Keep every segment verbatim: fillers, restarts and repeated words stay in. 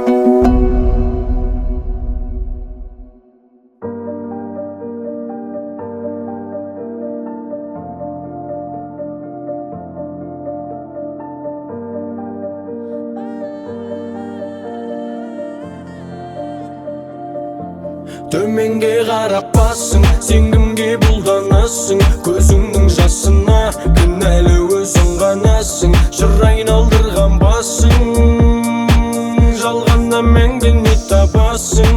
Төменге қарап басың, сен кімге бұлданасың? Көзіңнің жасына кінәлі өзің ғанасың. Жыр айналдырған басың, жалғанда мәңгі не табасың?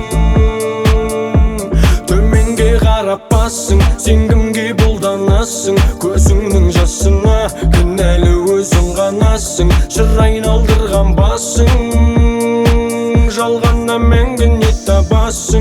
Төменге қарап басың, сен кімге бұлданасың? Көзіңнің жасына кінәлі өзің ғанасың. Жыр айналдырған басың, жалғанда мәңгі не табасың?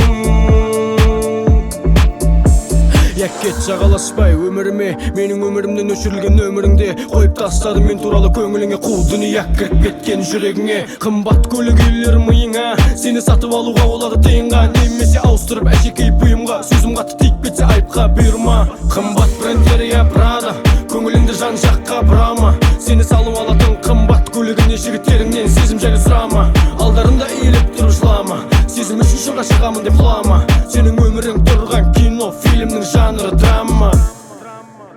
Кет жағаласпай өміріме, менің өмірімнен өшірілген өміріңде қойып тастадым мен туралы көңіліңе. Қу дүние кіріп кеткен жүрегіңе. Қымбат көлік үйлер миыңа, сені сатып алуға болады тиынға. Немесе ауыстырып әшекей бұйымға, сөзім қатты тиіп кетсе айыпқа бұйырма. Қымбат брендтер я Прада, көңіліңді жан жаққа бұрама. Сені салып алатын қымбат көлігіне жігіттеріңнен сезім жайлы сұрама. Алдарында иіліп тұрып жылама, сезім үшін жолға шығамын деп құлама. Сенің өмірің тұрған кино, фильмнің жанры драма.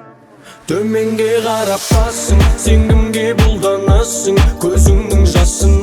Төменге қарап басың, сен кімге бұлданасың? Көзіңнің жасына